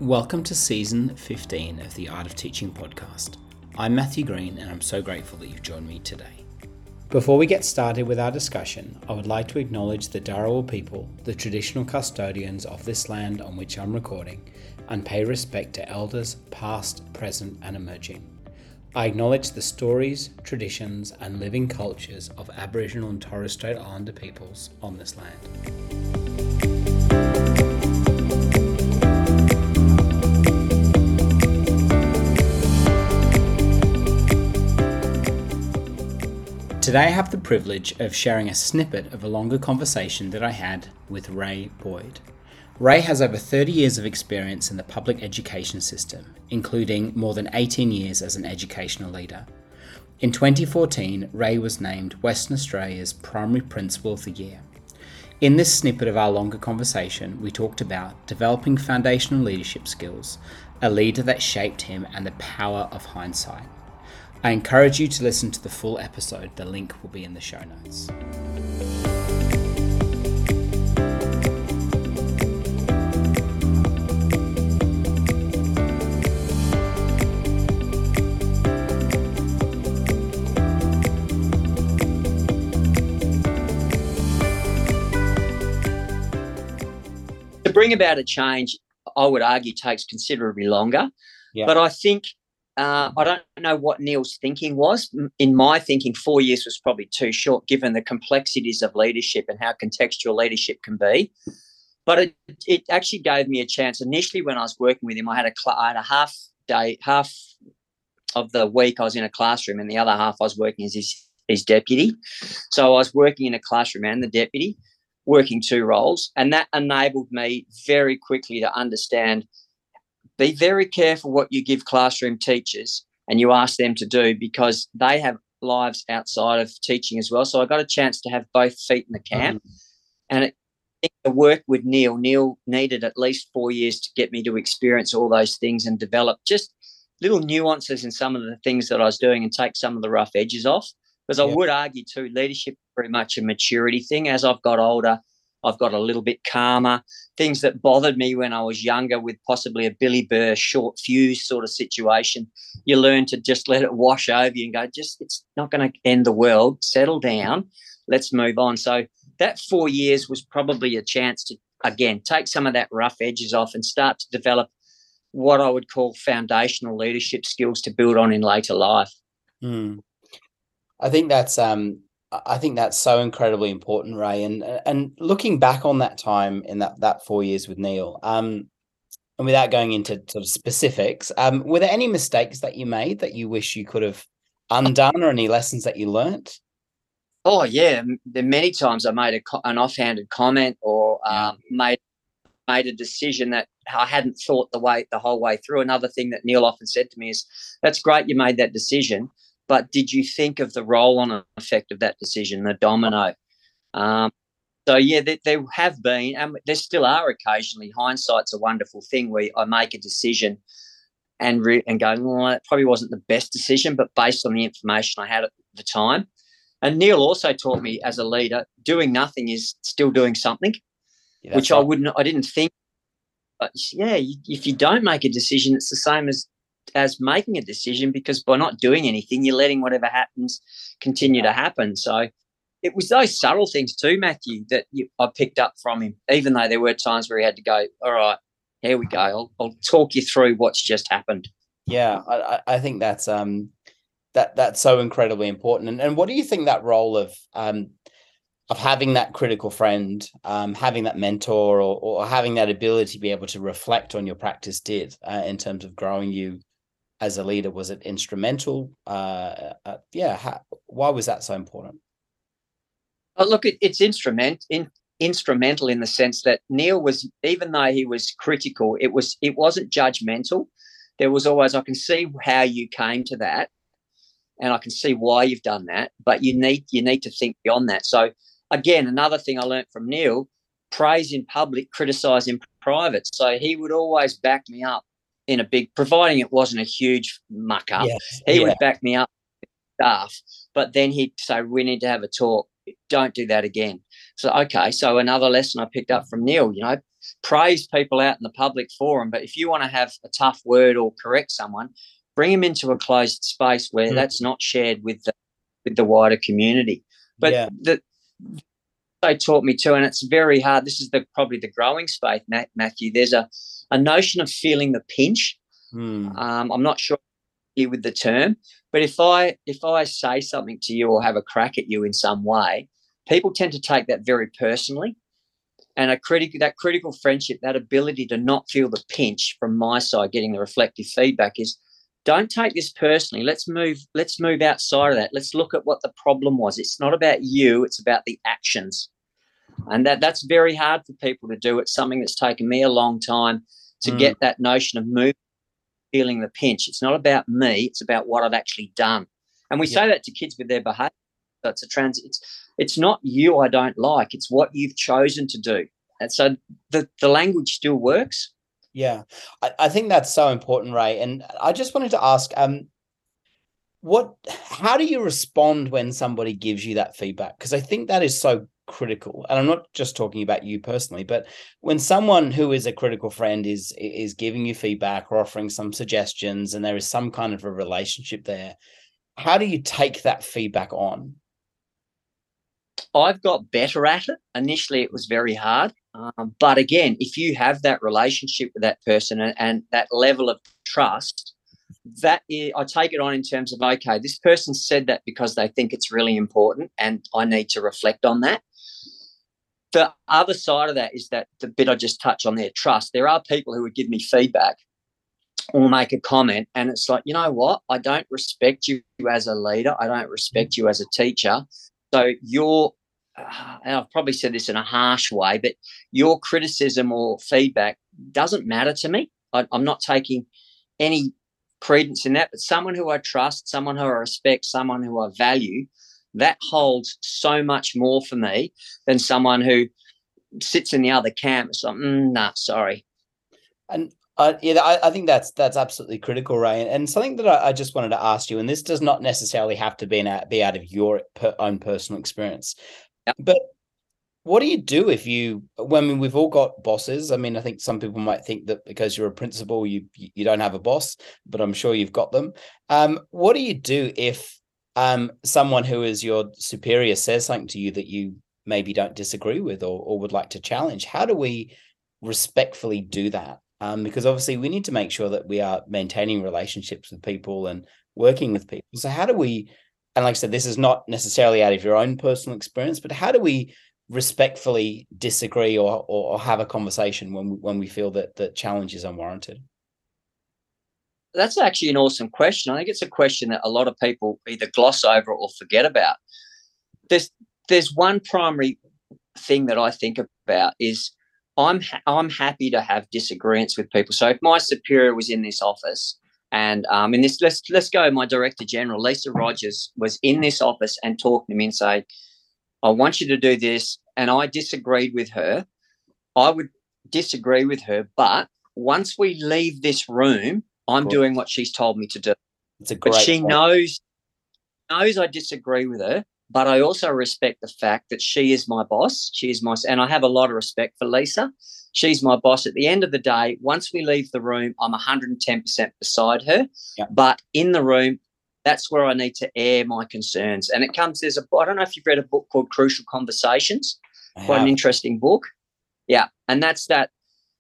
Welcome to Season 15 of the Art of Teaching podcast. I'm Matthew Green and I'm so grateful that you've joined me today. Before we get started with our discussion, I would like to acknowledge the Dharawal people, the traditional custodians of this land on which I'm recording, and pay respect to elders past, present and emerging. I acknowledge the stories, traditions and living cultures of Aboriginal and Torres Strait Islander peoples on this land. Today I have the privilege of sharing a snippet of a longer conversation that I had with Ray Boyd. Ray has over 30 years of experience in the public education system, including more than 18 years as an educational leader. In 2014, Ray was named Western Australia's Primary Principal of the Year. In this snippet of our longer conversation, we talked about developing foundational leadership skills, a leader that shaped him, and the power of hindsight. I encourage you to listen to the full episode. The link will be in the show notes. To bring about a change, I would argue, takes considerably longer. Yeah. But I think I don't know what Neil's thinking was. In my thinking, 4 years was probably too short given the complexities of leadership and how contextual leadership can be. But it actually gave me a chance. Initially, when I was working with him, I had a half of the week I was in a classroom and the other half I was working as his deputy. So I was working in a classroom and the deputy, working two roles, and that enabled me very quickly to understand. Be very careful what you give classroom teachers and you ask them to do because they have lives outside of teaching as well. So I got a chance to have both feet in the camp. And the work with Neil needed at least 4 years to get me to experience all those things and develop just little nuances in some of the things that I was doing and take some of the rough edges off. Because I would argue too, leadership is very much a maturity thing. As I've got older, I've got a little bit calmer. Things that bothered me when I was younger with possibly a Billy Burr short fuse sort of situation, you learn to just let it wash over you and go, it's not going to end the world. Settle down. Let's move on. So that 4 years was probably a chance to, again, take some of that rough edges off and start to develop what I would call foundational leadership skills to build on in later life. I think that's so incredibly important, Ray. And looking back on that time in that 4 years with Neil, and without going into sort of specifics, were there any mistakes that you made that you wish you could have undone, or any lessons that you learnt? Oh yeah, there are many times I made an offhanded comment or made a decision that I hadn't thought the whole way through. Another thing that Neil often said to me is, "That's great, you made that decision, but did you think of the roll-on effect of that decision, the domino?" So, yeah, there have been, and there still are occasionally. Hindsight's a wonderful thing where I make a decision and go, well, that probably wasn't the best decision, but based on the information I had at the time. And Neil also taught me as a leader, doing nothing is still doing something, which I didn't think. But, yeah, if you don't make a decision, it's the same as making a decision, because by not doing anything, you're letting whatever happens continue to happen. So it was those subtle things too, Matthew, that I picked up from him, even though there were times where he had to go, all right, here we go. I'll talk you through what's just happened. Yeah, I think that's that's so incredibly important. And what do you think that role of having that critical friend, having that mentor, or having that ability to be able to reflect on your practice did in terms of growing you as a leader? Was it instrumental? Why was that so important? Look, it's instrumental in the sense that Neil was, even though he was critical, it wasn't judgmental. There was always, I can see how you came to that, and I can see why you've done that, but you need to think beyond that. So again, another thing I learned from Neil: praise in public, criticize in private. So he would always back me up in a big, providing it wasn't a huge muck up. He would back me up with staff, but then he'd say, we need to have a talk. Don't do that again. So, okay. So another lesson I picked up from Neil, praise people out in the public forum, but if you want to have a tough word or correct someone, bring them into a closed space where that's not shared with the wider community. But they taught me too, and it's very hard. This is probably the growing space, Matthew. There's a notion of feeling the pinch. I'm not sure with the term, but if I say something to you or have a crack at you in some way, people tend to take that very personally. And that critical friendship, that ability to not feel the pinch from my side, getting the reflective feedback is, don't take this personally. Let's move outside of that. Let's look at what the problem was. It's not about you, it's about the actions. And that's very hard for people to do. It's something that's taken me a long time to get that notion of moving, feeling the pinch. It's not about me, it's about what I've actually done. And we say that to kids with their behaviour. So it's not you I don't like, it's what you've chosen to do. And so the language still works. Yeah, I think that's so important, Ray. And I just wanted to ask, how do you respond when somebody gives you that feedback? Because I think that is so critical. And I'm not just talking about you personally, but when someone who is a critical friend is giving you feedback or offering some suggestions, and there is some kind of a relationship there, how do you take that feedback on? I've got better at it. Initially, it was very hard. But again, if you have that relationship with that person and that level of trust, I take it on in terms of, okay, this person said that because they think it's really important and I need to reflect on that. The other side of that is that the bit I just touched on there, trust. There are people who would give me feedback or make a comment, and it's like, you know what? I don't respect you as a leader. I don't respect you as a teacher. So and I've probably said this in a harsh way, but your criticism or feedback doesn't matter to me. I'm not taking any credence in that, but someone who I trust, someone who I respect, someone who I value, that holds so much more for me than someone who sits in the other camp. It's like, nah, sorry. And I think that's absolutely critical, Ray. And something that I just wanted to ask you, and this does not necessarily have to be out of your own personal experience, but what do you do when we've all got bosses? I mean, I think some people might think that because you're a principal, you don't have a boss, but I'm sure you've got them. What do you do if someone who is your superior says something to you that you maybe don't disagree with or would like to challenge? How do we respectfully do that? Because obviously we need to make sure that we are maintaining relationships with people and working with people. So how do we, and like I said, this is not necessarily out of your own personal experience, but how do we respectfully disagree or have a conversation when we feel that challenge is unwarranted? That's actually an awesome question. I think it's a question that a lot of people either gloss over or forget about. There's one primary thing that I think about is I'm happy to have disagreements with people. So if my superior was in this office and in this, let's go, my Director General, Lisa Rogers, was in this office and talking to me and say, I want you to do this, and I disagreed with her, I would disagree with her, but once we leave this room, I'm doing what she's told me to do. It's a great but she knows I disagree with her, but I also respect the fact that she is my boss. And I have a lot of respect for Lisa. She's my boss. At the end of the day, once we leave the room, I'm 110% beside her. Yeah. But in the room, that's where I need to air my concerns. And I don't know if you've read a book called Crucial Conversations. Quite an interesting book. Yeah. And that's that.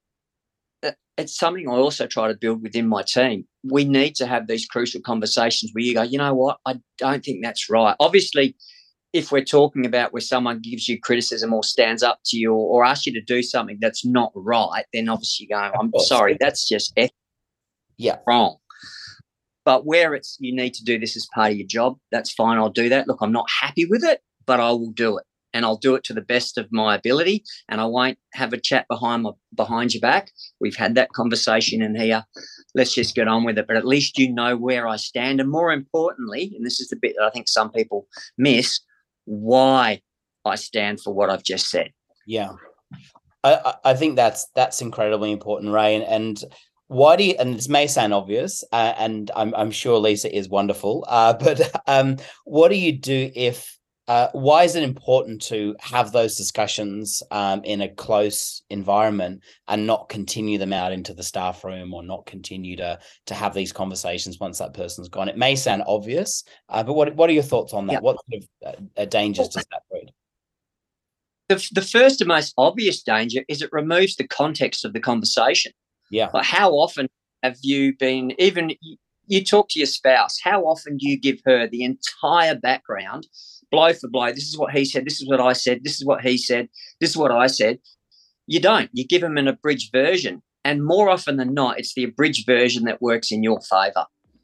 It's something I also try to build within my team. We need to have these crucial conversations where you go, you know what, I don't think that's right. Obviously, if we're talking about where someone gives you criticism or stands up to you or asks you to do something that's not right, then obviously you go, I'm sorry, that's just wrong. But where it's you need to do this as part of your job, that's fine, I'll do that. Look, I'm not happy with it, but I will do it. And I'll do it to the best of my ability, and I won't have a chat behind your back. We've had that conversation in here. Let's just get on with it. But at least you know where I stand. And more importantly, and this is the bit that I think some people miss, why I stand for what I've just said. Yeah. I think that's incredibly important, Ray. And why do you, and this may sound obvious, and I'm sure Lisa is wonderful, but what do you do if Why is it important to have those discussions in a close environment and not continue them out into the staff room, or not continue to have these conversations once that person's gone? It may sound obvious, but what are your thoughts on that? Yeah. What sort of dangers does that breed? The first and most obvious danger is it removes the context of the conversation. Yeah. Like, how often have you been, even you talk to your spouse, how often do you give her the entire background, blow for blow? This is what he said, this is what I said, this is what he said, this is what I said. You don't. You give them an abridged version. And more often than not, it's the abridged version that works in your favour.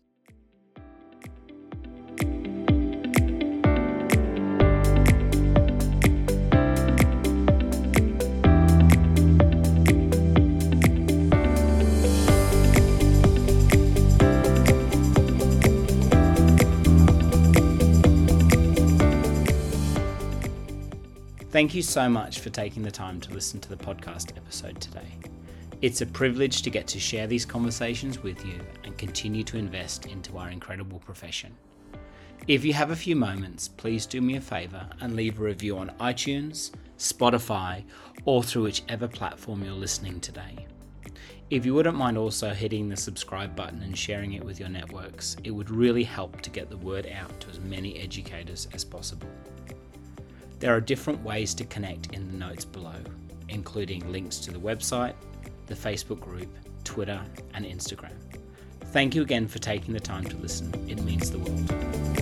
Thank you so much for taking the time to listen to the podcast episode today. It's a privilege to get to share these conversations with you and continue to invest into our incredible profession. If you have a few moments, please do me a favor and leave a review on iTunes, Spotify, or through whichever platform you're listening today. If you wouldn't mind also hitting the subscribe button and sharing it with your networks, it would really help to get the word out to as many educators as possible. There are different ways to connect in the notes below, including links to the website, the Facebook group, Twitter, and Instagram. Thank you again for taking the time to listen. It means the world.